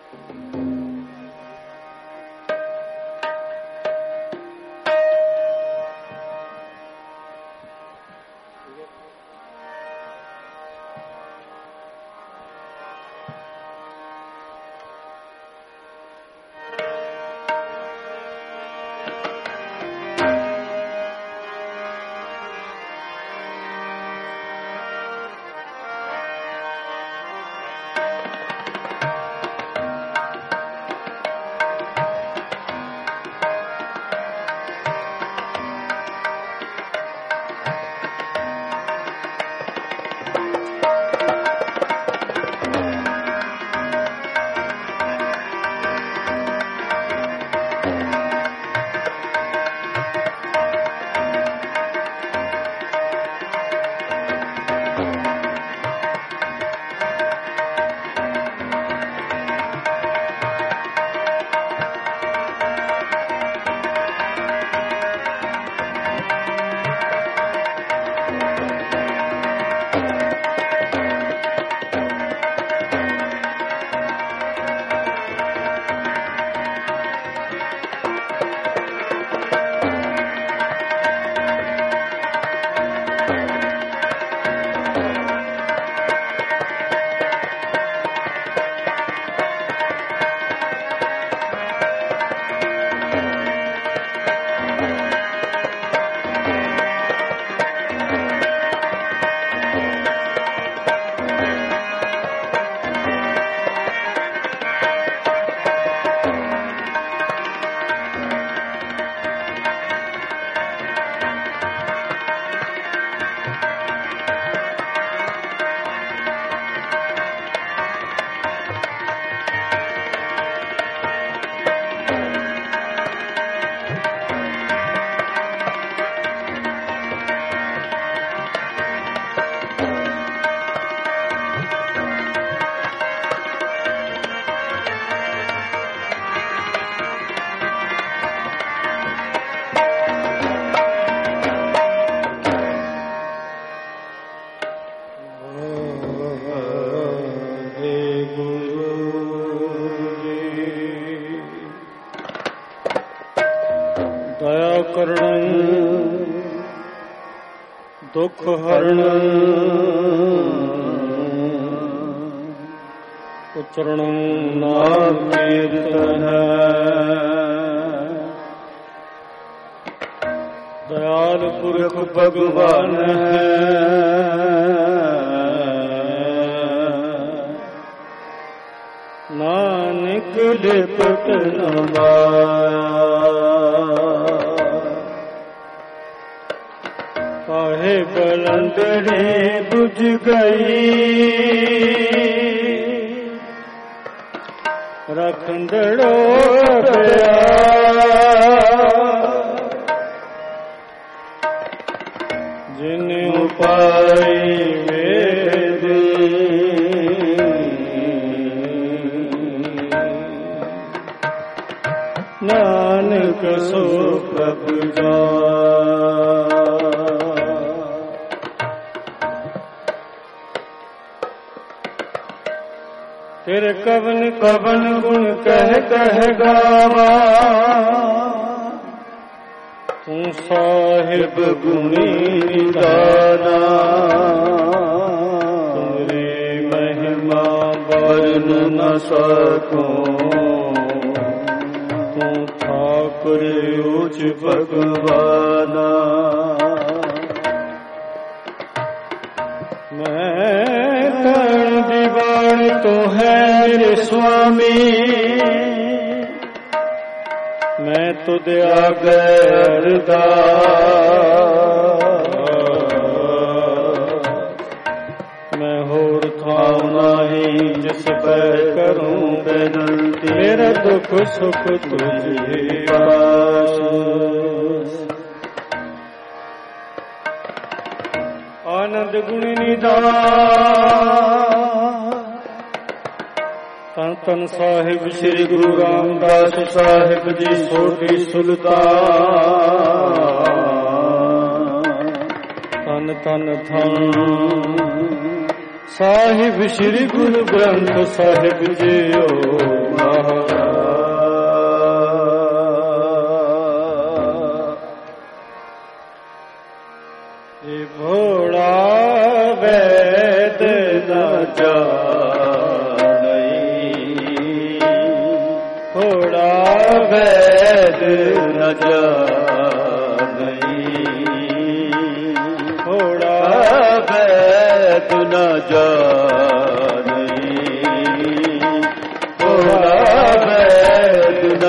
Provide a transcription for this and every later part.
ਦੁਖ ਹਰਣ ਉਚਰਨ ਨਾਮ ਕੀਰਤਨ ਦਇਆਲ ਪੁਰਖ ਭਗਵਾਨ ਹੈ ਨਾਨਕ ਲਿਪਟ ਨ ਮਾਇਆ ਕਾਹੇ ਬਲੰਦੜੀ ਬੁਝ ਗਈ ਰਖੰਦੜੋ ਪਿਆ ਜਿਨ ਉਪਾਈ ਵੇਦ ਨਾਨਕ ਸੋ ਪ੍ਰਭ ਜਾਨ ਤੇਰੇ ਕਵਨ ਕਵਨ ਗੁਣ ਕਹਿ ਕਹਿ ਗਾਵਾ ਤੂੰ ਸਾਹਿਬ ਗੁਣੀ ਨਿਦਾਨਾ ਤੁਮਰੀ ਮਹਿਮਾ ਵਰਨ ਨ ਸਕੂੰ ਤੂੰ ਠਾਕੁਰ ਉਚ ਭਗਵਾਨਾ ਮੈਂ ਕਣ ਦੀਵਾਨ ਤੂੰ ਹੈ ਮੇਰੇ ਸੁਆਮੀ ਮੈਂ ਤੁਧ ਆਗੇ ਅਰਦਾਸ ਮੈਂ ਹੋਰ ਥਾਂ ਨਹੀਂ ਜਿਸ ਪੈ ਕਰੂੰ ਬੇਨੰਤੀ ਮੇਰਾ ਦੁੱਖ ਸੁਖ ਤੁਝੇ ਪਾਸ ਆਨੰਦ ਗੁਣ ਨਿਧਾਨ ਧੰਨ ਧੰਨ ਸਾਹਿਬ ਸ੍ਰੀ ਗੁਰੂ ਰਾਮਦਾਸ ਸਾਹਿਬ ਜੀ ਸੋਢੀ ਸੁਲਤਾਨ ਧੰਨ ਧੰਨ ਧੰਨ ਸਾਹਿਬ ਸ੍ਰੀ ਗੁਰੂ ਗ੍ਰੰਥ ਸਾਹਿਬ ਜੀਓ भोला वैद न जानई, भोला वैद न जानई, भोला वैद न जानई, भोला वैद न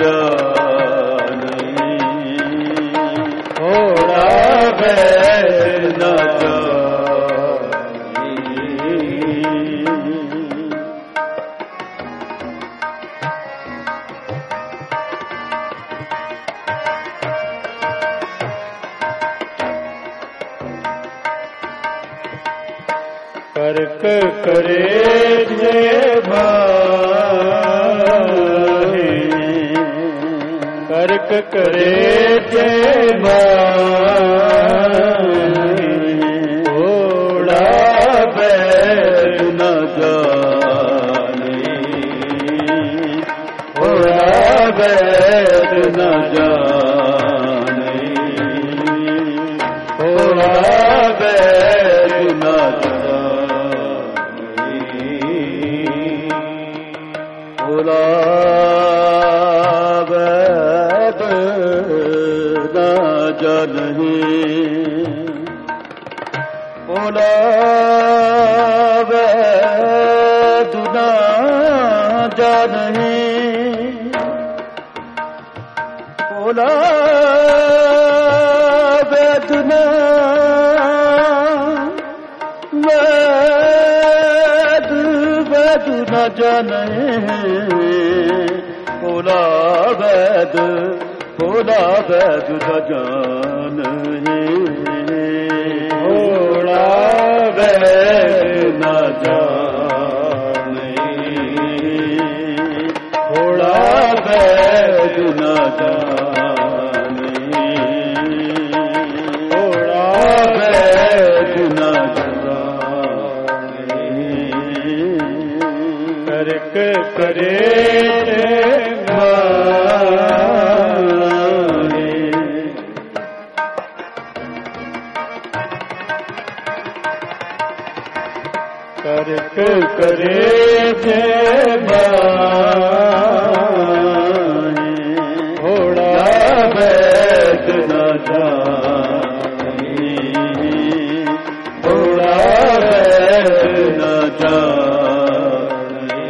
जानई, भोला वैद न करक करे जे भाई, करक करे जे भाई, भोला वैद न जाने, भोला वैद न जाने, भोला वैद न भोला वैद न जानहि, भोला वैद न जानहि, भोला वैद न न जानहि, भोला वैद, भोला वैद न जानहि, भोला वैद न जानहि, भोला वैद न जानहि, भोला वैद न करक करे भाई, करक करे जे भाई, भोला वैद न जानहि, भोला वैद न जानहि,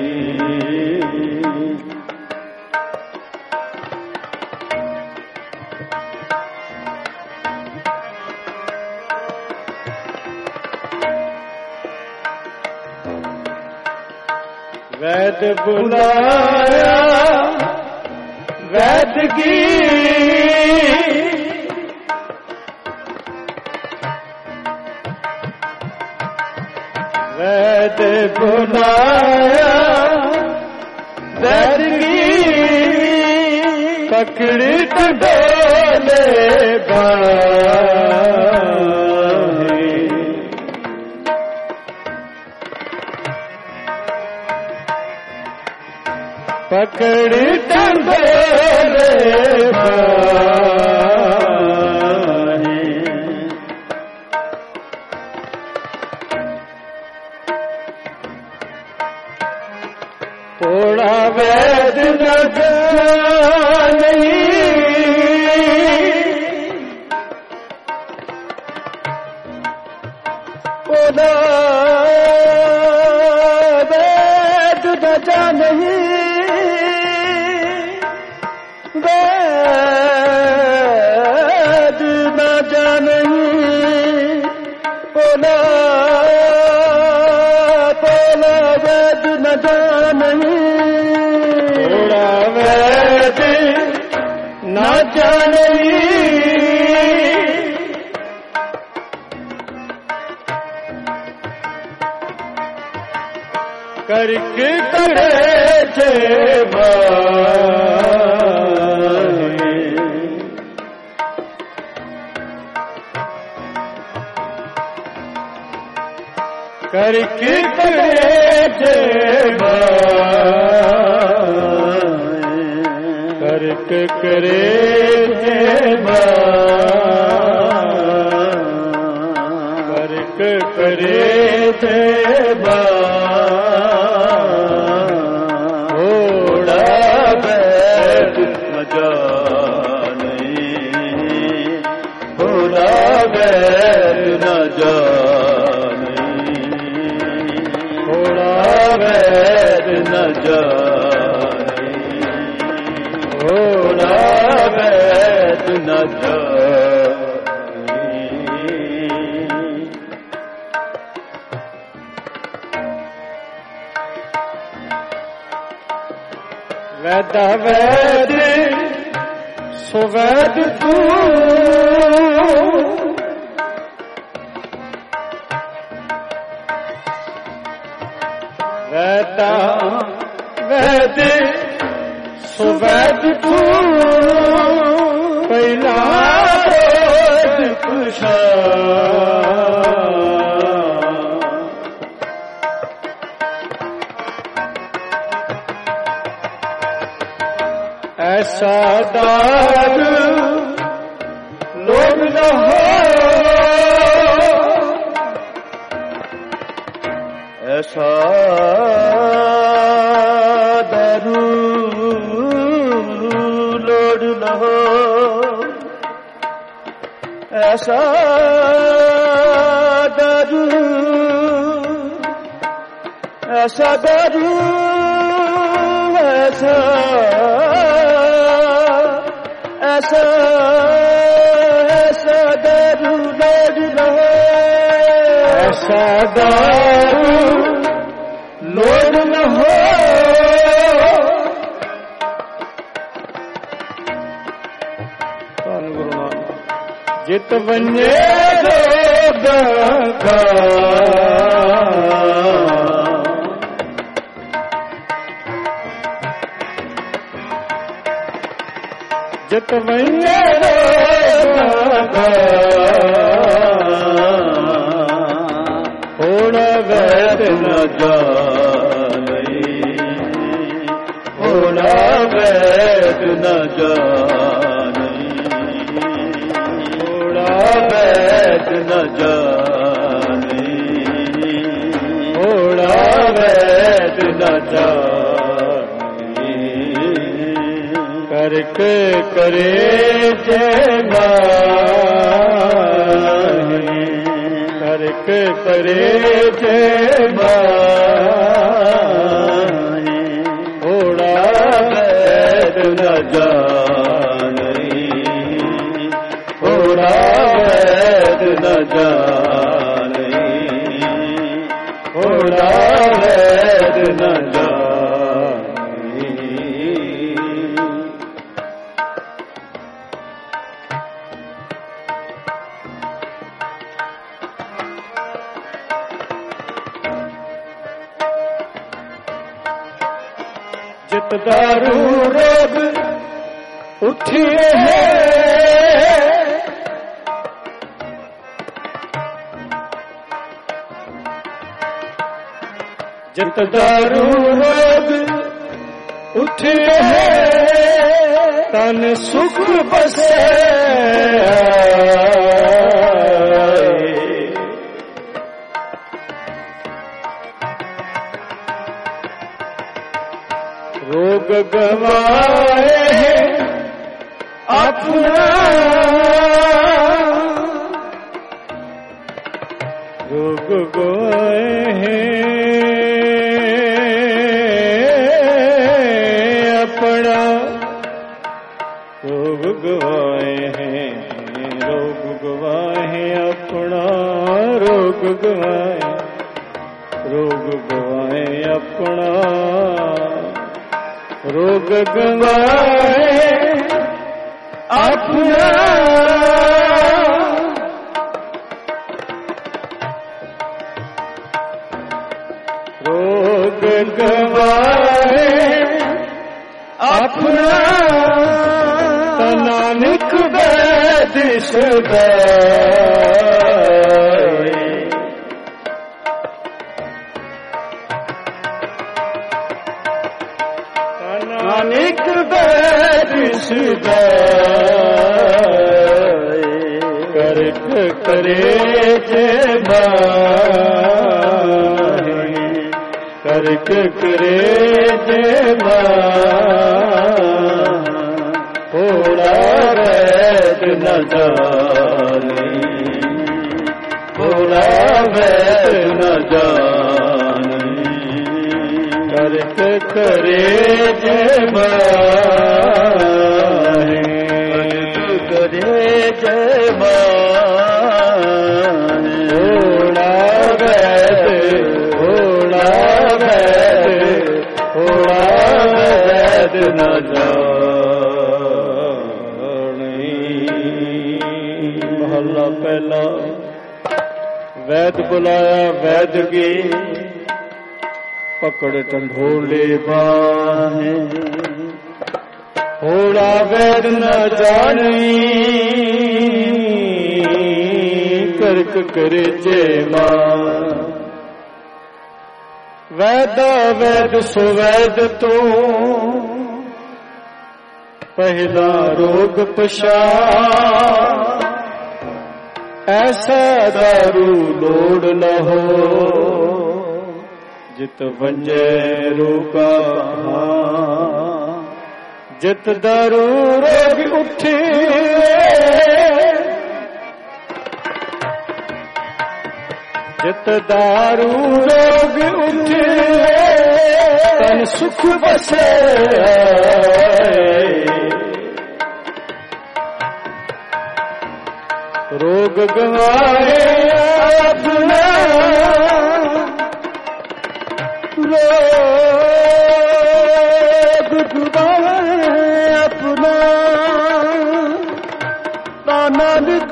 वैद बुलाया वैद की, वैद बुलाया वैद की, पकड़ टडोले भाई, पकड़ टडोले भाई, भोला वैद न जानहि, भोला वैद न जानहि, वैद न जानहि, भोला भोला वैद न जानहि, भोला वैद न जानहि, करक करे जे भाई, करक करे जे भाई, करक करे देवा करक करे देवा होड़ा बैठ न जाने होड़ा बैठ न जाने होड़ा बैठ न जाने होड़ा बैठ न जाने वैदा वैद सुवैद तू वैदा वैद सुवैद तू पहला कुशा ऐसा दार लोग न हो ऐसा दारू लोड न हो ऐसा दारू ऐसा दारू ऐसा ऐसा ऐसा दारू लोड न हो ऐसा दारू लोड न हो जित वञे रोग का जित वञे रोग का होड़ा वैद न जाने होड़ा वैद न जाने होड़ा वैद न जाने होड़ा वैद न जाने करक करे देवा करक करे देवा होड़ा वैद न जाने होड़ा वैद न जाने होड़ा वैद न जाने जित दारू रोग उठिए है जित दारू रोग उठिए है तन सुख बसे रोग गवाए अपना रोग गवाए अपना रोग गवाए रोग गवाए अपना रोग गवाए अपना रोग गवाए अपना रोग गवाए अपना नानक वैद सदाए ਨਾਨਕ ਵੈਦ ਸਦਾਏ ਕਰਕ ਕਰੇ ਜੇ ਮਾਹੀ ਕਰਕ ਕਰੇ ਜੇ ਮਾਹੀ ਥੋੜਾ ਵੈਦ ਨ ਜਾਣੇ ਥੋੜਾ ਵੈਦ ਨ ਜਾਣੇ ਕਰਕ ਕਰੇ ਜੇ ਮਾਹੀ ਕਰੇ ਜੇ ਮਾਹੀ ਥੋੜਾ ਵੈਦ ਥੋੜਾ ਵੈਦ ਥੋੜਾ ਵੈਦ ਨ ਜਾਣੇ। ਮਹੱਲਾ ਪਹਿਲਾ। ਵੈਦ ਬੁਲਾਇਆ ਵੈਦ ਗੇ ਪਕੜ ਢੰਢੋਲੇ ਬਾਹੇ ਹੋੜਾ ਵੈਦ ਨ ਜਾਣੀ ਕਰਕ ਕਰੇ ਜੇ ਮਾਂ ਵੈਦਾ ਵੈਦ ਸੋ ਵੈਦ ਤੂੰ ਪਹਿਲਾ ਰੋਗ ਪਛਾਣ ਐਸਾ ਦਾਰੂ ਲੋੜ ਨ ਹੋ ਜਿਤ ਵੰਜੇ ਰੋਗਾ ਜਿਤ ਦਾਰੂ ਰੋਗ ਉੱਠੇ ਜਿਤ ਦਾਰੂ ਰੋਗ ਉੱਠੇ ਤਨ ਸੁਖ ਬਸੇ ਰੋਗ ਗਵਾਏ ਆਪਣਾ ਰੋਗ ਗਵਾਏ ਆਪਣਾ ਨਾਨਕ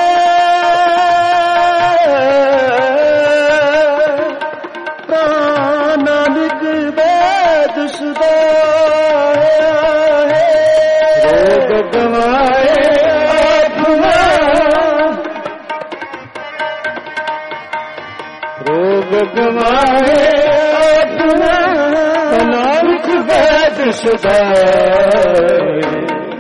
ਨਾਨਕ ਵੈਦ ਸਦਾਏ ਰੋਗ ਗਵਾਏ ਰੋਗ ਗਵਾਏ ਆਪਣਾ ਨਾਨਕ ਵੈਦ ਸਦਾਏ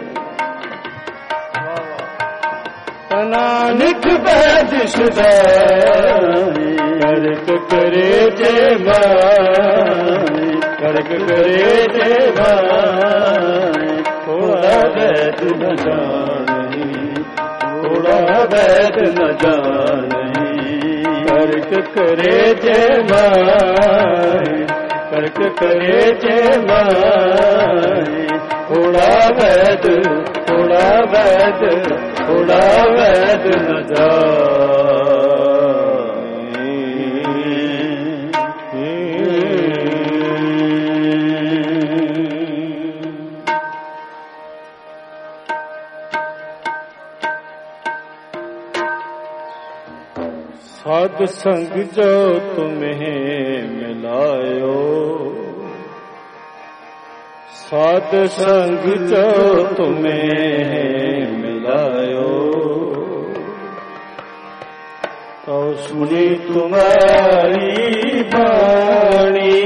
ਨਾਨਕ ਵੈਦ ਸਦਾਏ ਕਰਕ ਕਰੇ ਜੇ ਮਾਈ ਕਰਕ ਕਰੇ ਜੇ ਮਾਈ ਥੋੜਾ ਵੈਦ ਨ ਜਾਣੀ ਥੋੜਾ ਵੈਦ ਨ ਜਾਣੀ ਕਰਕ ਕਰੇ ਜੇ ਮਾਈ ਕਰਕ ਕਰੇ ਜੇ ਮਾਈ ਥੋੜਾ ਵੈਦ ਥੋੜਾ ਵੈਦ ਥੋੜਾ ਵੈਦ ਨ ਜਾਣੀ। ਸਾਧ ਸੰਗ ਜੋ ਤੁਮੇ ਮਿਲਾਇਓ ਸਾਧ ਸੰਗ ਜੋ ਤੁਮੇ ਮਿਲਾਇਓ ਤਉ ਸੁਣੀ ਤੁਮਾਰੀ ਬਾਣੀ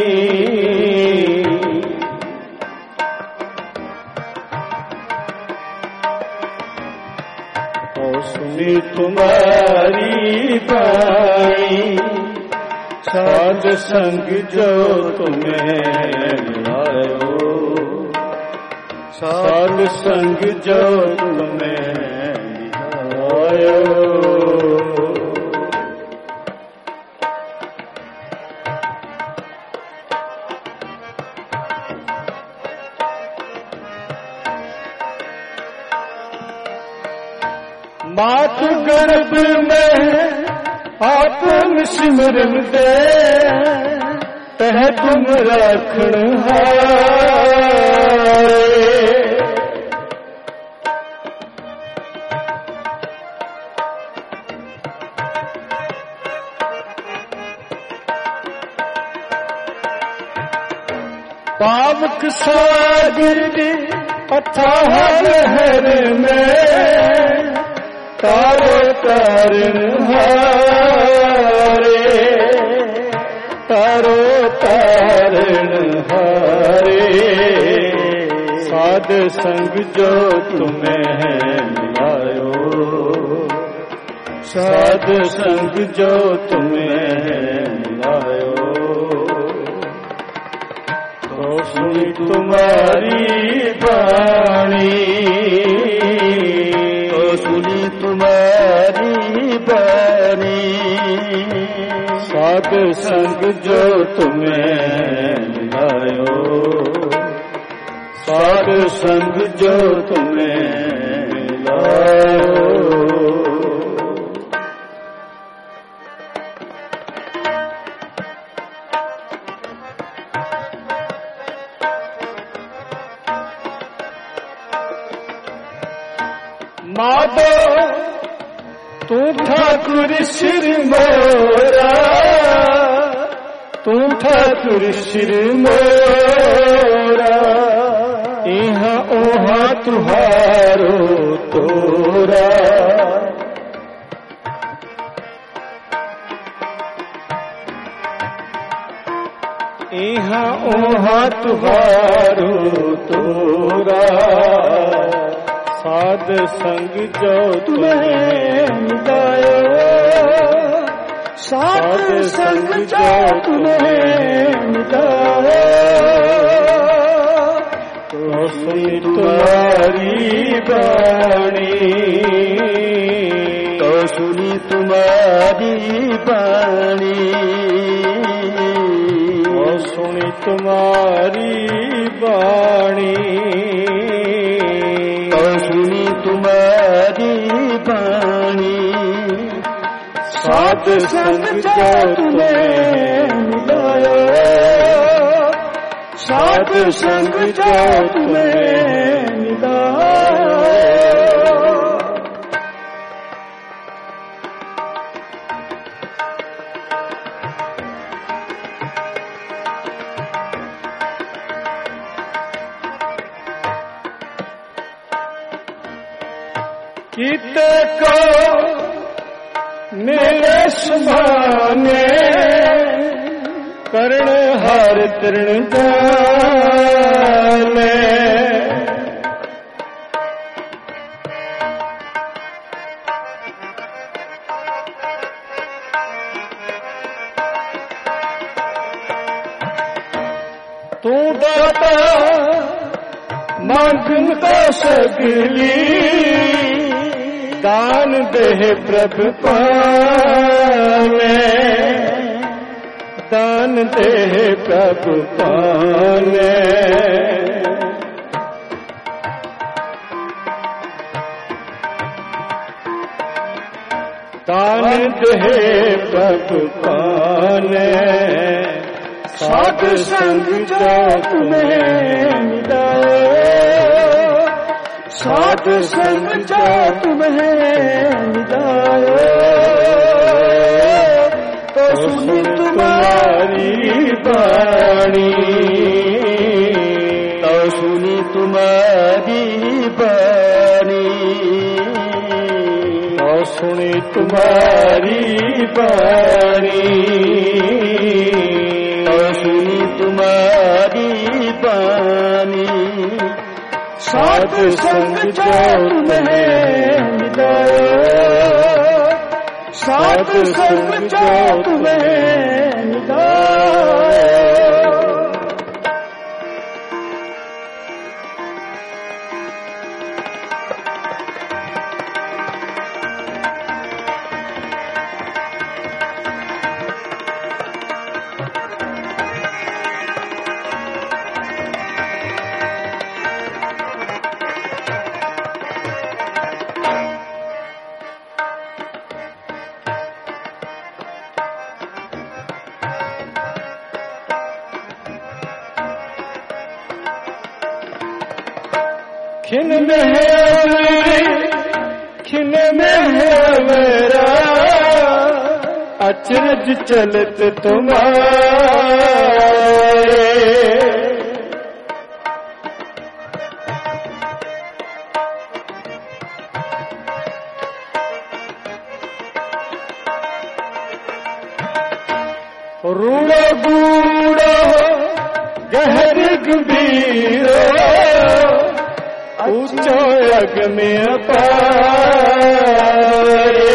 ਤਉ ਸੁਣੀ ਤੁਮਾਰੀ ਬਾਣੀ ਸਾਧ ਸੰਗ ਜੋ ਤੁਮੇ ਮਿਲਾਇਓ ਸਾਧ ਸੰਗ ਜੋ ਤੁਮੇ ਮਿਲਾਇਓ मात गर्भ में आपन सिमरन दे तह तुम राखण हारे पावक सागर अथाह लहर में तारो तारण हारे तारो तारण हारे साध संग जो तुम्हें मिलायो, साध संग जो तुम्हें मिलायो, तो सुनी तुम्हारी वाणी, तो सुनी तुम्हारी वाणी। साध संग जो तुम्हें मिलायो, साध संग जो तुम्हें मिलायो। माधो तू ठाकुर सिर मोरा, तू ठाकुर सिर मोरा, इहाँ ओहाँ तुहारो तोरा। इहाँ ओहाँ तुहारो तोरा, साध संग जो तुम्हें मिलायो, साध संग जो तुम्हें मिलायो, तो सुनी तुम्हारी वाणी, तो सुनी तुम्हारी वाणी, तो सुनी तुम्हारी वाणी, सुनी तुम्हारी वाणी। साध संग जो तुम्हें मिलायो, साध संग जो तुम्हें मिलायो। किते को मेरे समाने, कर्ण हर तृण जाने। तू दाता मांगन का सगली, दान दे प्रभु पाने, दान दे प्रभु पाने। दान दे प्रभु पाने, साध संग जो तुम्हें मिलायो, साध संग जो तुम्हें मिलायो, तो सुनी तुम्हारी वाणी, तो सुनी तुम्हारी वाणी, तो सुनी तुम्हारी वाणी, तो सुनी तुम्हारी वाणी। साध संग जो तुम्हें मिलायो, साध संग जो तुम्हें मिलायो। खिन में है, खिन में है मेरा, अचरज चलत तुम्हारे। रूड़ो गूड़ो गहर गंभीरो, ऊंचो अग में अपारे।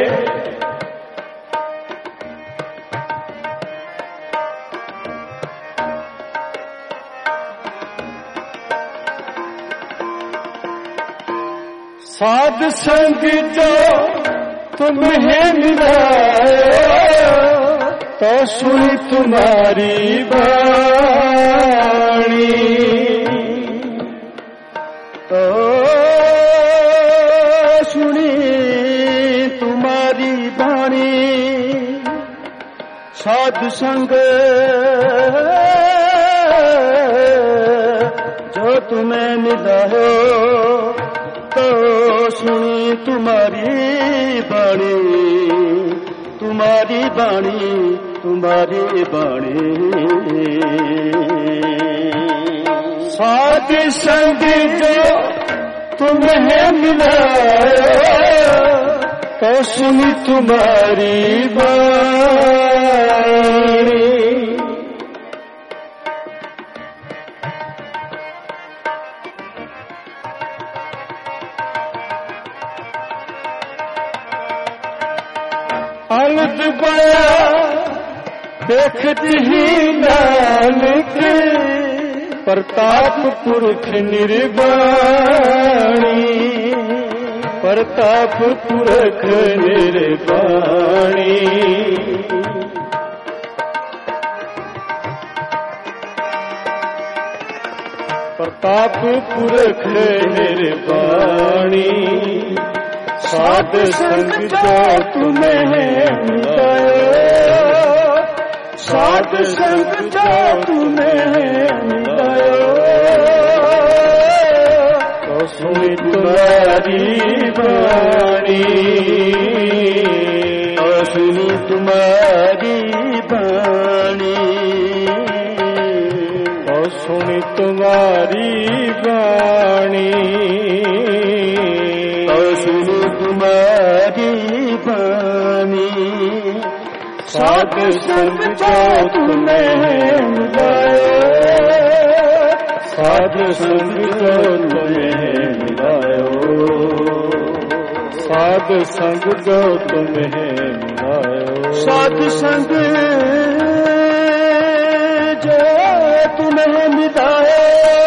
साध संग जो तुम्हें मिलाए तो सुनी तुम्हारी वाणी, तो सुनी तुम्हारी वाणी। साध संग जो तुम्हें मिला हो तो सुनी तुम्हारी वाणी, तुम्हारी वाणी, तुम्हारी वाणी। साध संग जो तुम्हें मिला तो सुनी तुम्हारी वाणी। अलग बया देखती ही नानक प्रताप पुरख निर्वाणी, प्रताप पुरख निर्वाणी। प्रताप पुरख निर्वाणी। साध संग जो तुम्हें मिलायो, साध संग जो तुम्हें मिलायो तो सुनी तुम्हारी वाणी, तो सुनी तुम्हारी वाणी, तो सुनी तुम्हारी वाणी, तो सुनी तुम्हारी वाणी। साध संग जो तुम्हें मिलायो, साध संग जो तुम्हें मिलायो, साध संग जो तुम्हें मिलायो। साध संग जो तुम्हें मिलायो,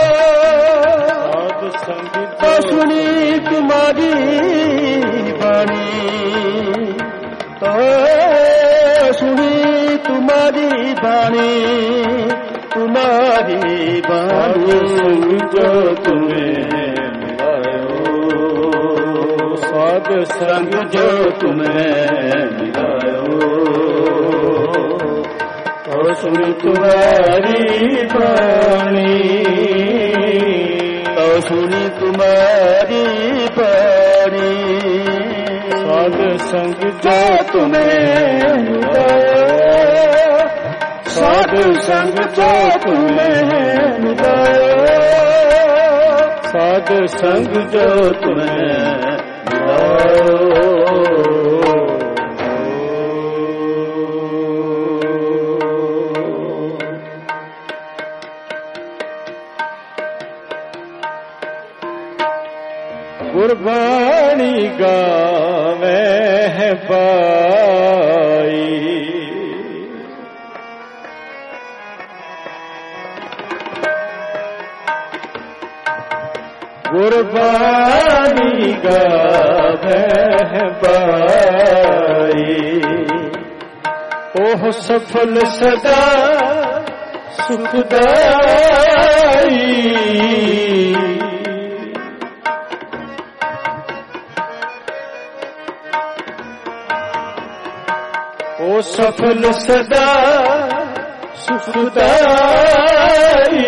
साध संग तो सुनी तुम्हारी वाणी, तो सुनी तुम्हारी वाणी, तुम्हारी वाणी। जो तुम्हें मिलायो, साध संग जो तुम्हें मिलायो तो सुनी तुम्हारी वाणी, तो सुनी तुम्हारी वाणी। साध संग जो तुम्हें मिलायो, साध संग जो तुम्हें मिलायो, साध संग जो तुम्हें मिलायो। गुरबाणी गावे है पाई, गुरबाणी गावे है पाई। ओह सफल सदा सुखदाई, ओ सफल सदा सुखदाई।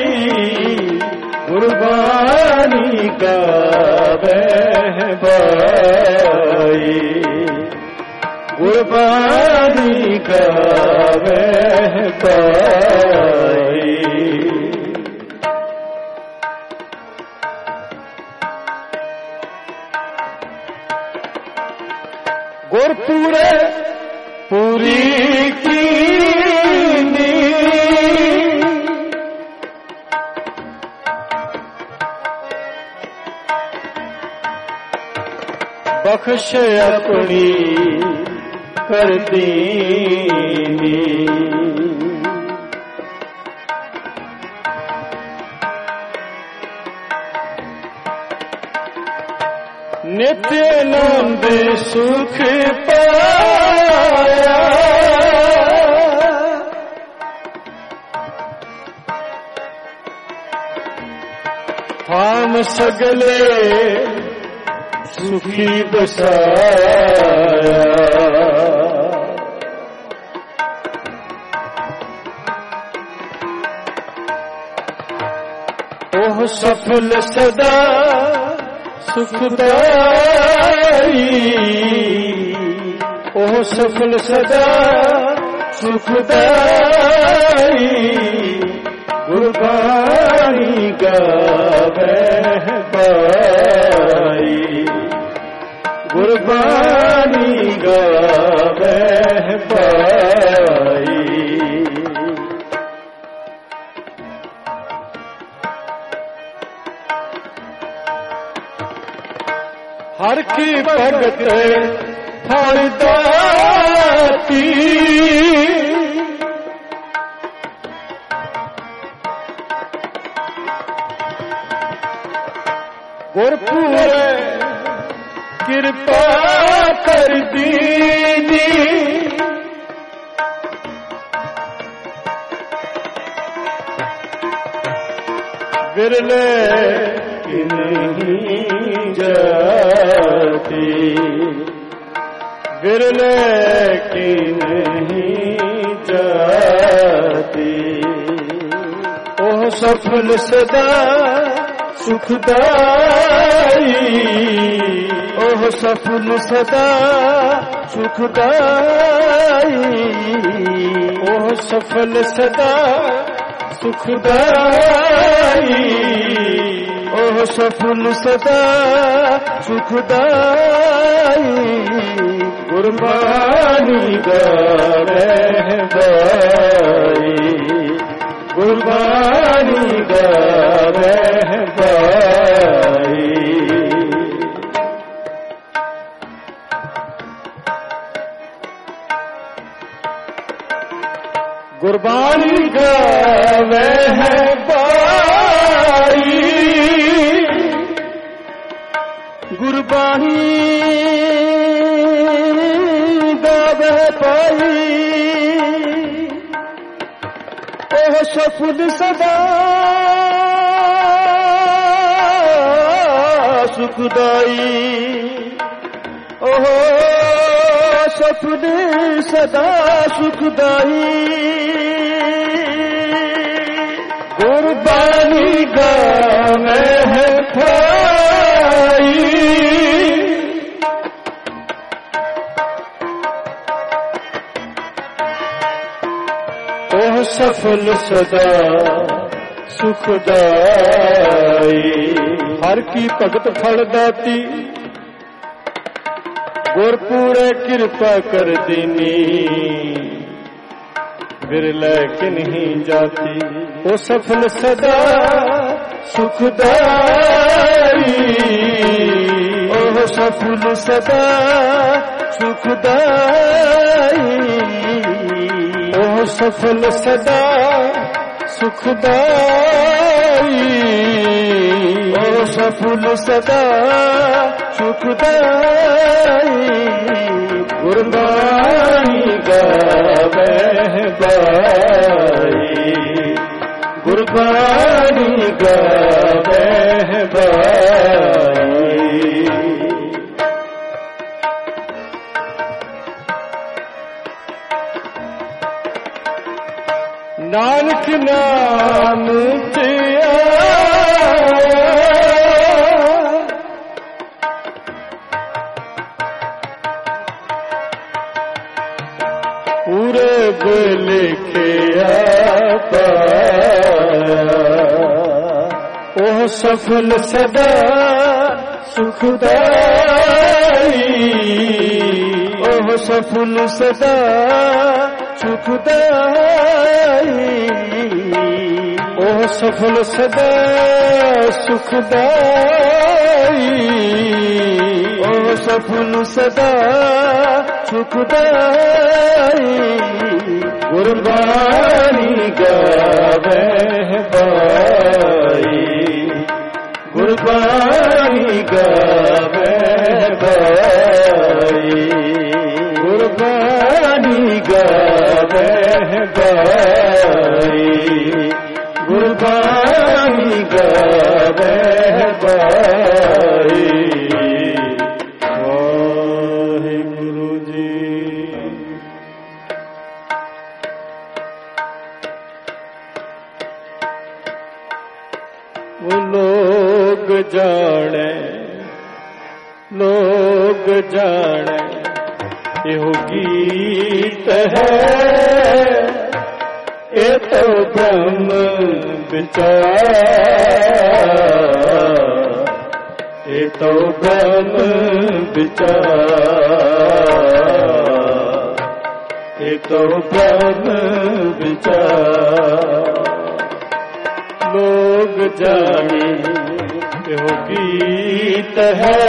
गुरबाणी गावे है पाई, गुरबाणी गावे है पाई। गुरपुरे पूरी कीनी, ਬਖਸ਼ ਆਪਣੀ ਕਰਦੀਨੀ। ਨਿਤ ਆਨੰਦ ਸੁਖ ਪਾਇਆ, ਥਾਮ ਸਗਲੇ ਸੁਖੀ ਬਸਾਇਆ। ਉਹ ਸਫਲ ਸਦਾ ਸੁਖਦਾਈ, ਉਹ ਸਫਲ ਸਦਾ ਸੁਖਦਾਈ। ਗੁਰਬਾਣੀ ਗਾਵੇ ਪਾਈ, ਗੁਰਬਾਣੀ ਗਾਵੇ ਪਾਈ। ਹਰ ਕੀ ਭਗਤ ਫਲ ਦਾਤੀ, ਗੁਰਪੂਰੇ ਕਿਰਪਾ ਕਰ ਦੀਨੀ। ਵਿਰਲੇ ਕਿਨਹੀ ਜਾਤੀ, ਵਿਰਲੇ ਕਿਨਹੀ ਜਾਤੀ। ਉਹ ਸਫਲ ਸਦਾ ਸੁਖਦਾਈ, ਉਹ ਸਫਲ ਸਦਾ ਸੁਖਦਾਈ। ਉਹ ਸਫਲ ਸਦਾ ਸੁਖਦਾਈ, ਉਹ ਸਫਲ ਸਦਾ ਸੁਖਦਾਈ। ਗੁਰਬਾਣੀ ਗਾਵੇ ਪਾਈ, ਗੁਰਬਾਣੀ ਗਾਵੇ ਪਾਈ। ਗੁਰਬਾਣੀ ਗਾਵੇ ਪਾਈ, ਗੁਰਬਾਣੀ ਗਾਵੇ ਪਾਈ। ਉਹ ਸਫਲ ਸਦਾ ਸੁਖਦਾਈ, ਉਹ ਸਫਲ ਸਦਾ ਸੁਖਦਾਈ। ਗੁਰਬਾਣੀ ਗਾਵੇ ਪਾਈ, ਉਹ ਸਫਲ ਸਦਾ ਸੁਖਦਾਈ। ਹਰ ਕੀ ਭਗਤ ਫਲ ਦਾਤੀ, ਗੁਰਪੂਰੇ ਕਿਰਪਾ ਕਰ ਦੀਨੀ। ਵਿਰਲੇ ਕਿਨਹੀ ਜਾਤੀ, ਉਹ ਸਫਲ ਸਦਾ ਸੁਖਦਾਈ। ਉਹ ਸਫਲ ਸਦਾ ਸੁਖਦਾਈ, ਉਹ ਸਫਲ ਸਦਾ ਸੁਖਦਾਈ। ਉਹ ਸਫਲ ਸਦਾ ਸੁਖਦਾਈ। ਗੁਰਬਾਣੀ ਗਾਵੇ ਪਾਈ, ਗੁਰਬਾਣੀ ਗਾਵੇ ਪਾਈ। ਨਾਨਕ ਨਾਮ ਤੇ ਪੂਰਬ ਲਿਖਿਆ ਪਾਇਆ। ਉਹ ਸਫਲ ਸਦਾ ਸੁਖਦਾਈ, ਉਹ ਸਫਲ ਸਦਾ ਸੁਖਦਾਈ। ਉਹ ਸਫਲ ਸਦਾ ਸੁਖਦਾਈ, ਉਹ सफल सदा सुखदाई गुरबाणी गावे बाई गुरबाणी गावे बाई गुरबाणी गावे बाई गुरबाणी गावे बाई वाहिगुरु जी। वो लोग जाने यो गीत है ये तो ब्रह्म विचार ये तो ब्रह्म विचार ये तो ब्रह्म विचार लोग जाने यो गीत है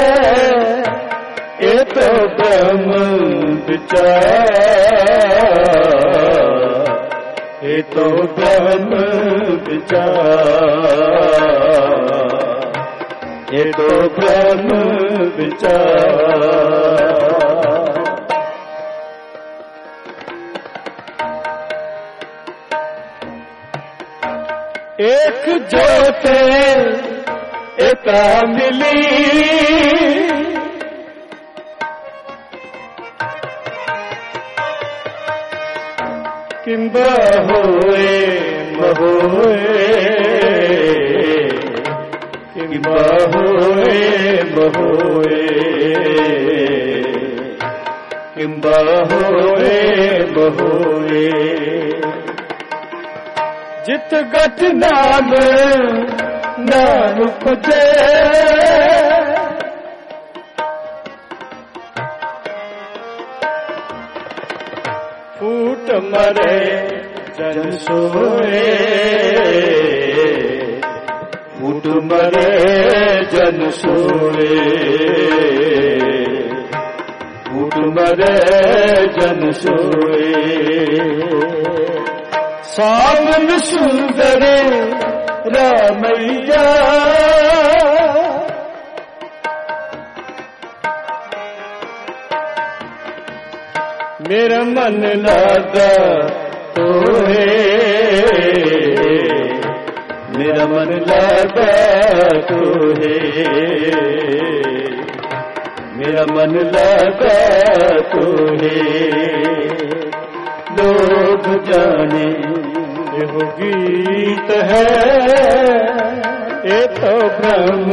ये तो ब्रह्म विचार ये तो ब्रह्म विचार ये तो ब्रह्म विचार। एक ज्योति एका मिली किंबा होए महोए किंबा होए महोए किंबा होए महोए जित गत नाम उपजे फूट मरे जन सोए फूट मरे जन सोए फूट मरे जन सोए सावन सुंदर रामैया मेरा मन लागा तो है मेरा मन लागा तो है मेरा मन लागा तो है लोग जाने यो गीत है ये तो ब्रह्म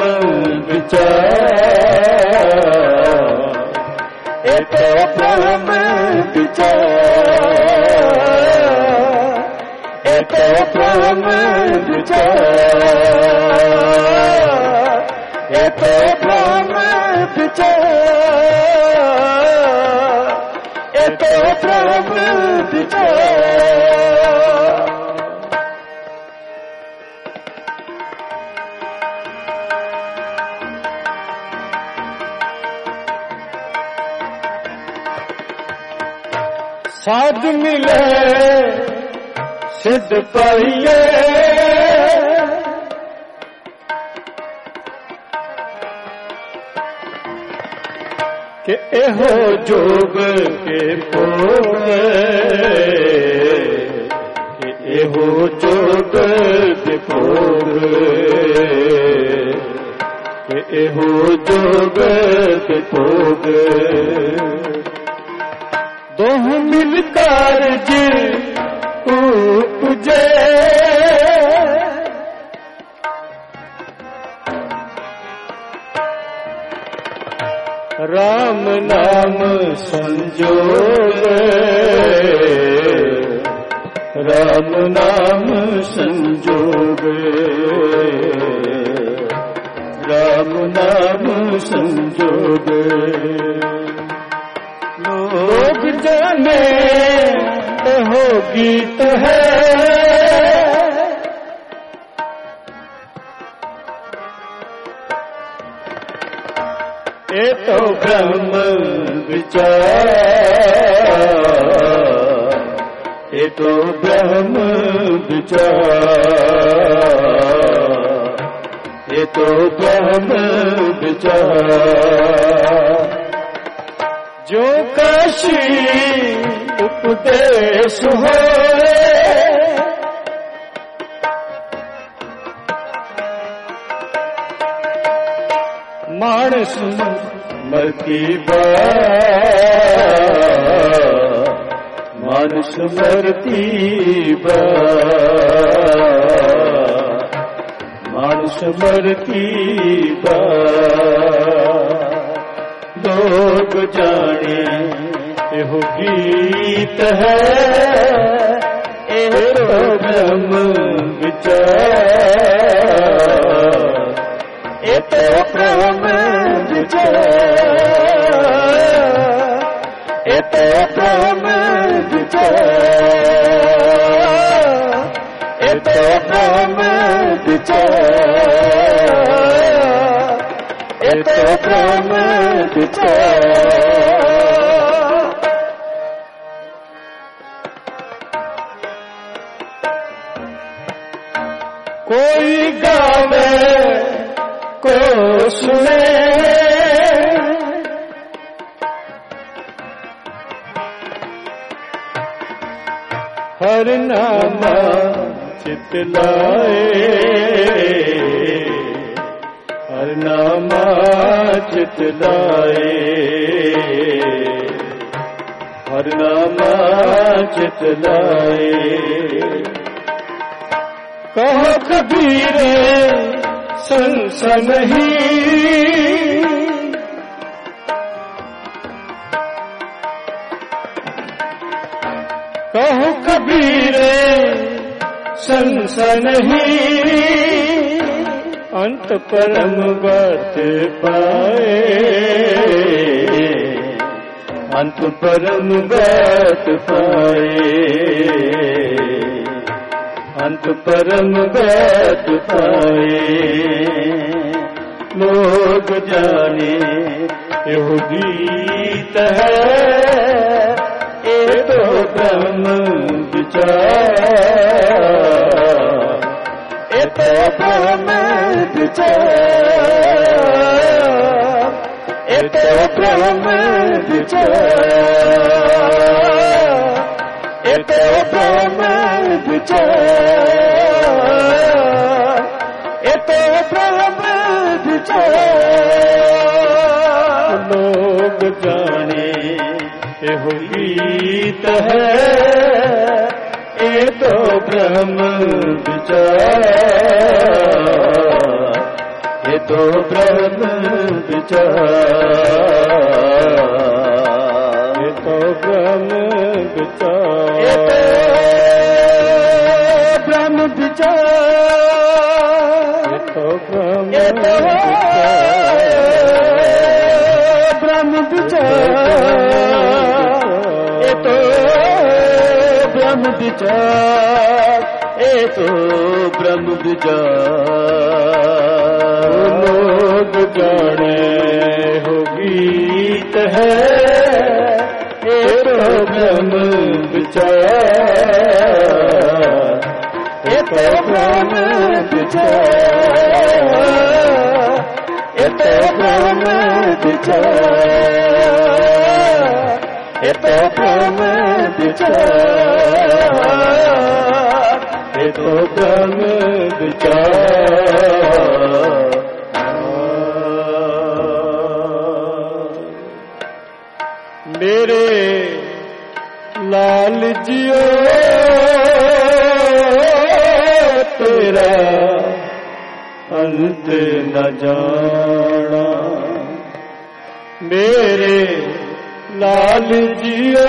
विचार ये तो ब्रह्म विचार ये तो ब्रह्म विचार ये तो ब्रह्म विचार ये तो ब्रह्म विचार। साध मिले सिद्ध पाइए कि एहो जोग के भोग कि एहो जोग के भोग कि एहो जोग के भोग दोह मिल कारज उपजे राम नाम संजोग राम नाम संजोग राम नाम संजोग लोग जाने हो गीत है ਇਹ ਤੋ ਬ੍ਰਹਮ ਵਿਚਾਰ, ਇਹ ਤੋ ਬ੍ਰਹਮ ਵਿਚਾਰ, ਇਹ ਤੋ ਬ੍ਰਹਮ ਵਿਚਾਰ। ਜੋ ਕਾਸ਼ੀ ਉਪਦੇਸ਼ ਹੋਏ, ਮਾਨਸ ਮਰਤੀ ਬਾਰ, ਮਾਨਸ ਮਰਤੀ ਬਾਰ, ਮਾਨਸ ਮਰਤੀ ਬਾਰ। ਲੋਕ ਜਾਣੇ ਇਹੋ ਗੀਤ ਹੈ, ਇਹ ਬ੍ਰਹਮ ਵਿਚਾਰ, ਇਹ ਤੋ ਬ੍ਰਹਮ ਵਿਚਾਰ, ਇਹ ਤੋ ਬ੍ਰਹਮ ਵਿਚਾਰ, ਇਹ ਤੋ ਬ੍ਰਹਮ ਵਿਚਾਰ, ਇਹ ਤੋ ਬ੍ਰਹਮ ਵਿਚਾਰ। ਕੋਈ ਗਾਵੇ ਕੋ ਸੁਣੇ, ਹਰ ਨਾਮਾ ਚਿਤ ਲਾਏ, ਹਰ ਨਾਮਾ ਚਿਤ ਲਾਏ, ਹਰ ਨਾਮਾ ਚਿਤ ਲਾਏ। ਕਹੋ ਕਬੀਰ ਸੰਸਨ ਹੀ, ਕਹੋ ਕਬੀਰ ਸੰਸਨ ਹੀ, ਅੰਤ ਪਰਮ ਗਤ ਪਾਏ, ਅੰਤ ਪਰਮ ਗਤ ਪਾਏ, ਅੰਤ ਪਰਮ ਗਤ ਪਾਏ। ਲੋਕ ਜਾਣੇ ਇਹੋ ਗੀਤ ਹੈ, ਇਹ ਤੋ ਬ੍ਰਹਮ ਵਿਚਾਰ, ਇਹ ਤੋ ਬ੍ਰਹਮ ਵਿਚਾਰ, ਇਹ ਤੋ ਬ੍ਰਹਮ ਵਿਚਾਰ, ਇਹ ਤੋ ਬ੍ਰਹਮ ਵਿਚਾਰ, ਇਹ ਤੋ ਬ੍ਰਹਮ ਵਿਚਾਰ। ਲੋਕ ਜਾਣੇ ਇਹੋ ਗੀਤ ਹੈ, ਇਹ ਤੋ ਬ੍ਰਹਮ ਵਿਚਾਰ, ਇਹ ਤੋ ਬ੍ਰਹਮ ਵਿਚਾਰ, ਇਹ ਤੋ ਬ੍ਰਹਮ ਵਿਚਾਰ, ਇਹ ਤੋ ਬ੍ਰਹਮ ਵਿਚਾਰ, ਇਹ ਤੋ ਬ੍ਰਹਮ ਵਿਚਾਰ, ਇਹ ਤੋ ਬ੍ਰਹਮ ਵਿਚਾਰ, ਇਹ ਤੋ ਬ੍ਰਹਮ ਵਿਚਾਰ। ਲੋਕ ਜਾਣੇ ਹੋ ਗੀਤ ਹੈ, ਇਹ ਤੋ ਬ੍ਰਹਮ ਵਿਚਾਰ, ਇਹ ਤੋ ਬ੍ਰਹਮ ਵਿਚਾਰ, ਇਹ ਤੋ ਬ੍ਰਹਮ ਵਿਚਾਰ, ਇਹ ਤੋ ਬ੍ਰਹਮ ਵਿਚਾਰ, ਇਹ ਤੋ ਬ੍ਰਹਮ ਵਿਚਾਰ। ਮੇਰੇ ਲਾਲ ਜੀਓ ਤੇਰਾ ਅੰਤ ਨ ਜਾਣਾ, ਮੇਰੇ ਲਾਲ ਜੀਓ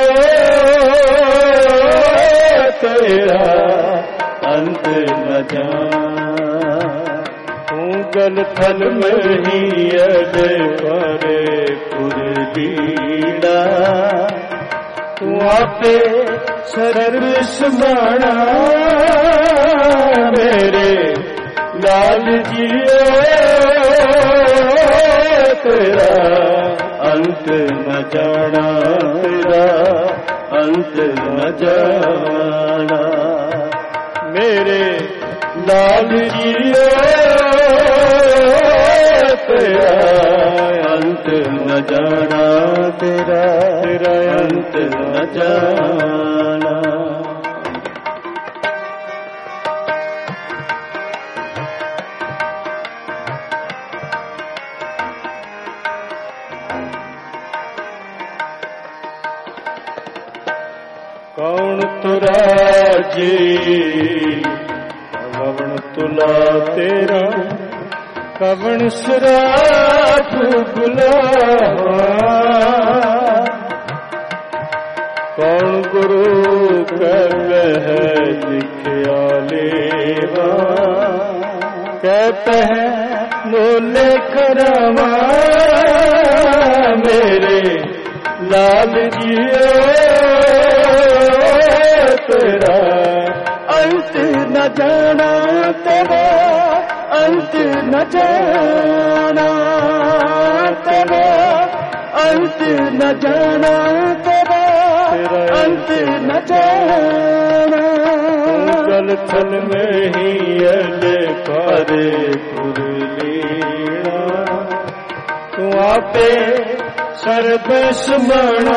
ਤੇਰਾ ਅੰਤ ਨ ਜਾਣਾ। ਤੂੰ ਗਲ ਥਲ ਮਹੀ ਅਲੇ ਪਰੇ ਪੁਰ ਲੀੜਾ, ਤੂੰ ਆਪੇ ਸਰਬ ਸਮਾਣਾ। ਮੇਰੇ ਲਾਲ ਜੀਓ ਤੇਰਾ ਅੰਤ ਨ ਜਾਣਾ, ਤੇਰਾ ਅੰਤ ਨ ਜਾਣਾ। ਮੇਰੇ ਲਾਲ ਜੀਓ ਤੇਰਾ ਅੰਤ ਨ ਜਾਣਾ, ਤੇਰਾ ਅੰਤ ਨ ਜਾਣਾ। ਕੌਣ ਤੁਰਾ ਜੀ ਕਵਣ ਤੁਲਾ ਤੇਰਾ, ਕਵਣ ਸਰਾਪ ਬੁਲਾਵਾ। ਕੌਣ ਗੁਰੂ ਕਹਿ ਲਿਖਿਆ ਲੇਵਾ, ਕਹਿ ਪਹਿ ਮੋਲੇ ਕਰਾਵਾ। ਮੇਰੇ ਲਾਲ ਜੀਓ ਤੇਰਾ ਅੰਤ ਨ ਜਾਣਾ, ਤੇਰਾ ਅੰਤ ਨ ਜਾਣਾ, ਤੇਰਾ ਅੰਤ ਨ ਜਾਣਾ, ਤੇਰਾ ਅੰਤ ਨ ਜਾਣਾ। ਜਲ ਥਲ में ही ਅਲਕਾਰੇ ਪੁਰ ਲੀਣਾ, ਤੂੰ ਆਪੇ ਸਰਬ ਸਮਣਾ।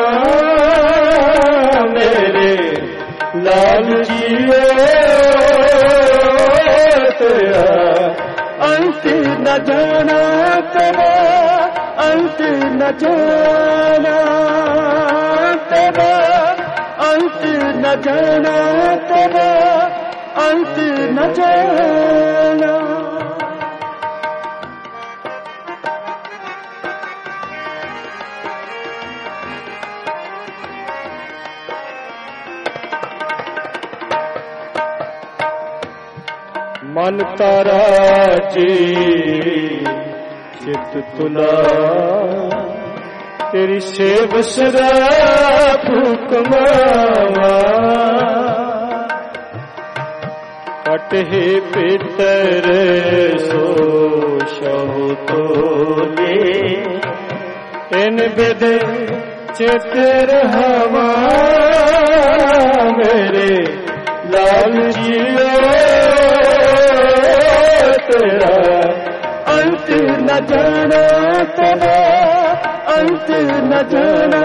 ਮੇਰੇ ਲਾਲ ਜੀਓ ਤੇਰਾ ਅੰਤ ਨ ਜਾਣਾ, ਤੇਰਾ ਅੰਤ ਨ ਜਾਣਾ, ਤੇਰਾ ਅੰਤ ਨ ਜਾਣਾ, ਤੇਰਾ ਅੰਤ ਨ ਜਾਣਾ। ਮਨ ਤਾਰਾ ਜੀ ਚਿਤ ਤੁਲਾ, ਤੇਰੀ ਸੇਵ ਸਦਾ ਹੁਕਮਾਵਾ। ਕਟਹਿ ਪਿਤਰ ਸੋ ਸਹੁ ਤੋਲੇ, ਇਨ ਬਿਦ ਚਿਤ ਰਹਾਵਾ। ਮੇਰੇ ਲਾਲ ਜੀਓ ਤੇਰਾ ਅੰਤ ਨ ਜਾਣਾ, ਤੇਰਾ ਅੰਤ ਨ ਜਾਣਾ,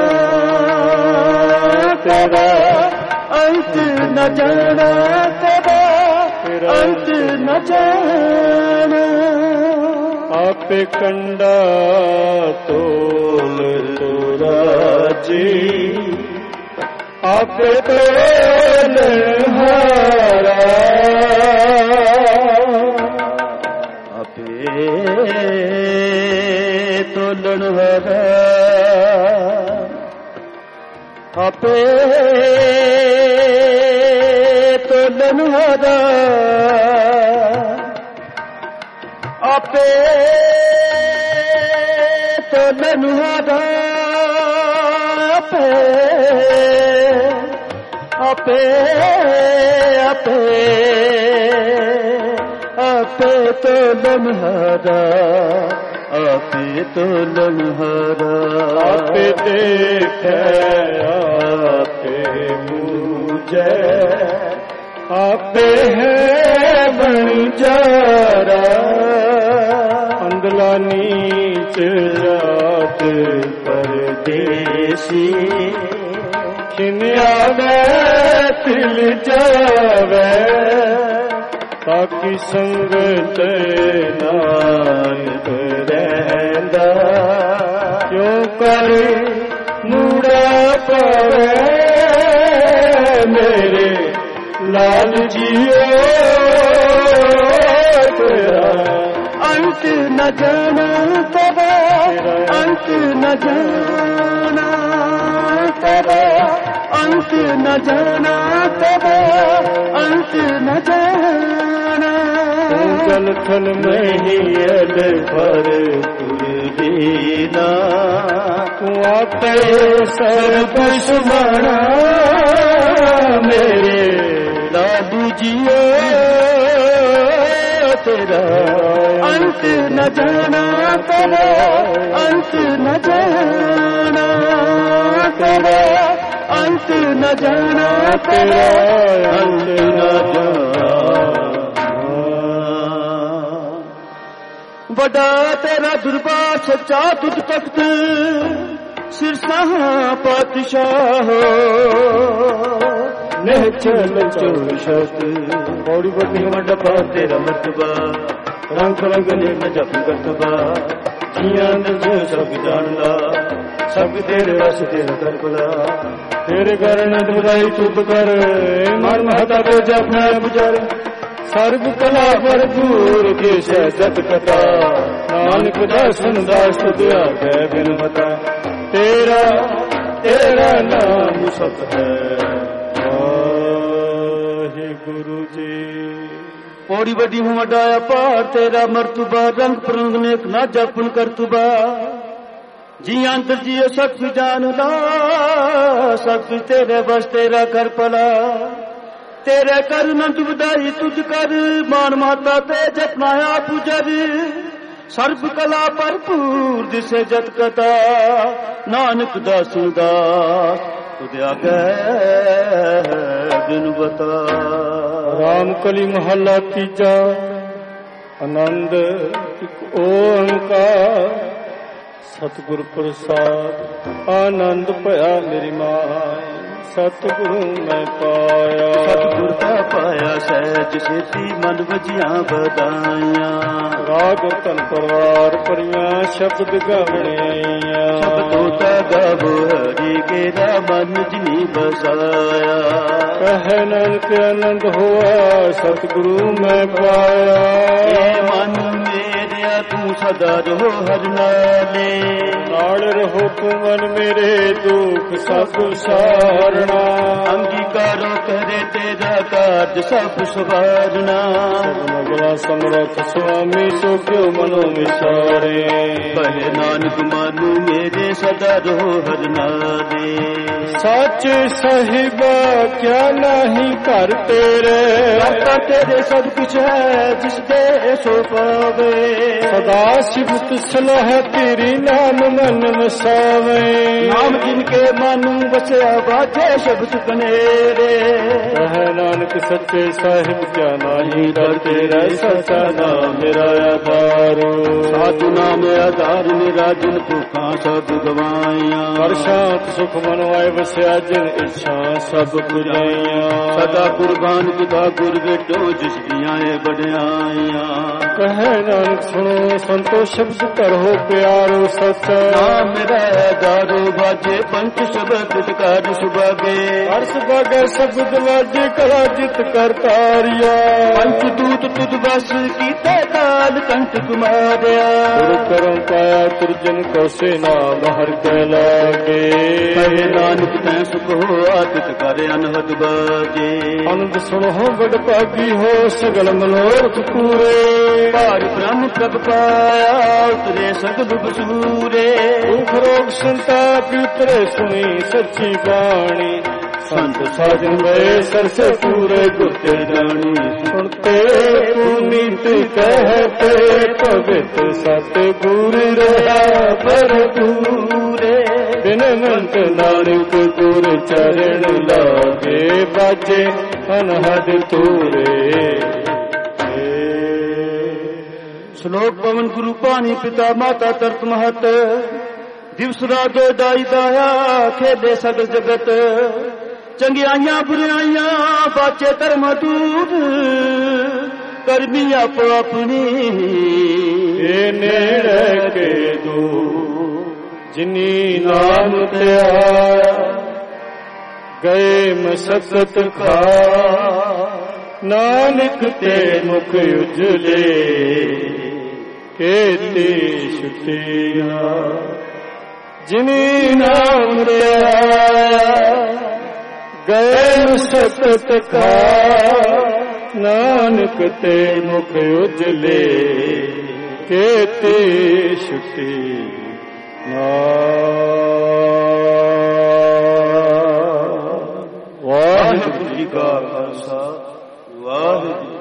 ਤੇਰਾ ਅੰਤ ਨ ਜਾਣਾ, ਤੇਰਾ ਅੰਤ ਨ ਜਾਣਾ। ਆਪੇ ਕੰਡਾ ਤੋਲ ਤੋਰਾ ਜੀ, ਆਪੇ ਤੋਲ ਹਾਰਾ। ਤੋਲਣ ਵਾਲਾ ਆਪੇ ਤੋਲਣ ਵਾਲਾ, ਆਪੇ ਤੋਲਣ ਵਾਲਾ, ਆਪੇ ਆਪੇ ਆਪੇ ਆਪੇ ਤੋਲਣ ਹਾਰਾ, ਆਪੇ ਤੋਲਣ ਹਾਰਾ। ਆਪੇ ਦੇਖੈ ਆਪੇ ਬੂਝੈ, ਆਪੇ ਹੈ ਬਣਜਾਰਾ। ਅੰਦਲਾ ਨੀਚ ਜਾਤ ਪਰਦੇਸੀ, ਖਿਨਿਆ ਮੈਂ ਤਿਲ ਜਾਵੇ। ਤਾਕੀ ਸੰਗਤ ਨਾਨਕ ਰਹਿੰਦਾ, ਕਿਉ ਕਰ ਮੂੜਾ ਪਾਵੇ। ਮੇਰੇ ਲਾਲ ਜੀਓ ਤੇਰਾ ਅੰਤ ਨ ਜਾਣਾ, ਤੇਰਾ ਅੰਤ ਨ ਜਾਣਾ, ਤੇਰਾ ਅੰਤ ਨ ਜਾਣਾ, ਤੇਰਾ ਅੰਤ ਨ ਜਾਣਾ। ਜਲ ਥਲ ਮਹੀਲ ਪਰ ਪੁਰਦੀਨਾ, ਤੂੰ ਆਪੇ ਸਰਬ ਸੁਭਾਣਾ। ਮੇਰੇ ਲਾਡੂ ਜੀਓ तेरा अंत न जाना तेरा अंत न जाना तेरा अंत न जाना तेरा अंत न जाना बड़ा तेरा दरबार सच्चा तुझ तख्त सिरसा पातशाह चल चल शत बड़ी बड़ी मंडपा तेरा मरतबा रंग रंग ने न जप करतबा जिया जो सब जानदा सब तेरे वस तेरा करबला तेरे कारण दुराई चुप कर मन महता को जपना बुझर सर्व कला भरपूर के सत कथा नानक दासन दास दिया गए बिन बता तेरा तेरा नाम सत है गुरु जी पौड़ी बड़ी हूँ वडाया पार तेरा मरतबा रंग परंग ने ना जपन करतुबा जी अंतर जियो सब जान ला सब तेरे बस तेरा कर पला तेरे कर नंद बधाई तुझ कर मान माता ते जपनाया पुजर सर्व कला भरपूर दिसे जत कथा नानक दास दास दिन बता राम कली महला तीजा आनंद एक ओंकार सतगुर प्रसाद आनंद पया मेरी माय सतगुरु मैं पाया सतगुर का पाया सहज सेती मन वजिया बधाइया राग तन परवार परिया शब्द गवणिया शब्दों गावो हरि के मन जिनी बसाया कह नानक आनंद हुआ सतगुरु मैं पाया मन मेरे तू सदा रहो हर नाले नाल रहो तू मन मेरे दुख सब सारना अंगीकारो करे तेरा कार्य सब सवारना मगला समरथ स्वामी सो क्यों मनो विचारे कहे नानक मानू मेरे सदा रहो हर नाले सच साहिबा क्या नहीं कर तेरे तेरे सब कुछ है जिस दे सो पावे सदा शिवत सलाह तेरी नाम मन वसावे नाम जिनके मन वसया बाजे शब्द कनेरे कह नानक सच्चे साहिब क्या नहीं डर तेरा सच्चा नाम मेरा आधार साधु नाम आधार मेरा जिन भूखा सब गवाइया कर शांत सुख मन आए वसया जिन इच्छा सब पुजाइया सदा कुर्बान खुदा गुर बेटो जिस दिया बड़ियाइया कह नानक सुनो संतो शब्द करो प्यारो सच्चा नाम मेरा दारो बाजे पंच शब्द कर सुबागे हर सुबागे शब्द बाजे कला जित कर तारिया पंच दूत तुद बस कीते काल कंठ कुमारिया करम पाया तुर्जन को से नाम हर के लागे कहे नानक तै सुख हो आदित करे अनहद बाजे आनंद सुनो बड़ पागी हो सगल मनोरथ पूरे भार ब्रह्म प्रभ पाया उतरे सगल बसूरे दुख रोग संताप उतरे सुनी सच्ची बाणी संत साधन गए सर से पूरे गुरते जानी सुनते पुनीत कहते पवित्र सतगुर रहा भरपूरे बिन मंत नानक गुर चरण लागे बाजे अनहद तूरे श्लोक पवन गुरु पानी पिता माता तर्क महत दिवस रातो दाई दाया खेले सगल जगत चंगियाइया बुराइया बाचे धर्म दूर करमी आप अपनी नेड़े के दू जिनी नाम त्याया गए मसकत खा नानक ते मुख उजले केते छुटिया जिनी नाम त्याया गए सतत का नानक ते मुख उजले केते छुटी वाहिगुरू जी का खालसा वाहिगुरू